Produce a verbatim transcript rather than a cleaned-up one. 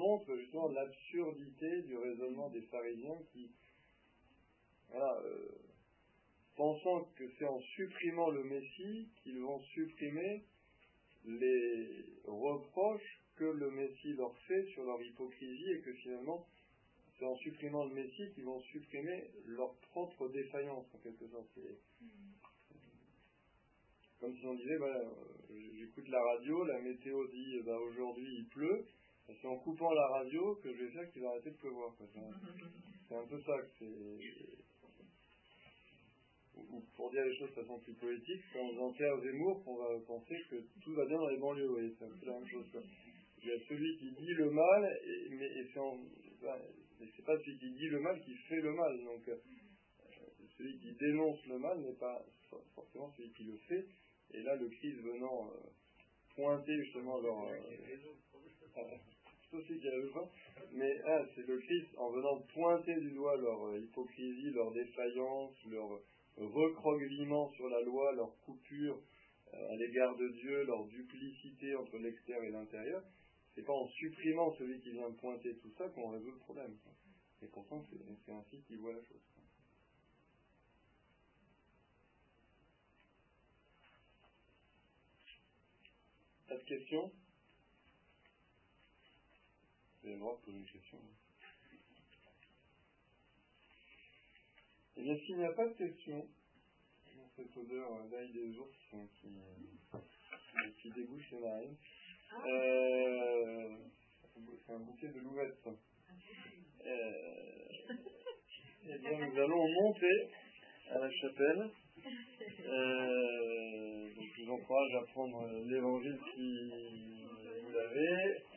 montre justement l'absurdité du raisonnement des pharisiens qui, voilà, euh, pensant que c'est en supprimant le Messie qu'ils vont supprimer les reproches que le Messie leur fait sur leur hypocrisie et que finalement c'est en supprimant le Messie qu'ils vont supprimer leur propre défaillance en quelque sorte. C'est comme si on disait, voilà, euh, j'écoute la radio, la météo dit bah, aujourd'hui il pleut, c'est en coupant la radio que je vais faire qu'il va arrêter de pleuvoir. Quoi. C'est un peu ça que c'est. Ou pour dire les choses de façon plus politique, quand on enterre Zemmour, on va penser que tout va bien dans les banlieues, vous voyez, c'est un peu la même chose. Quoi. Il y a celui qui dit le mal, et, mais et c'est, en, ben, c'est pas celui qui dit le mal qui fait le mal. Donc, euh, celui qui dénonce le mal n'est pas forcément celui qui le fait. Et là, le Christ venant euh, pointer justement leur... Euh, c'est aussi qui a le vent, mais ah, c'est le Christ en venant pointer du doigt leur euh, hypocrisie, leur défaillance, leur euh, recroquevillement sur la loi, leur coupure euh, à l'égard de Dieu, leur duplicité entre l'extérieur et l'intérieur. C'est pas en supprimant celui qui vient pointer tout ça qu'on résout le problème. Et pourtant, c'est, c'est ainsi qu'il voit la chose. Pas de questions ? Vous avez le droit de poser une question. Eh bien, s'il n'y a pas de questions, dans cette odeur d'ail des ours qui, qui, qui dégoûte les narines, euh, c'est un bouquet de louvettes. Euh, eh bien, nous allons monter à la chapelle. Euh, donc, je vous encourage à prendre l'évangile si vous l'avez.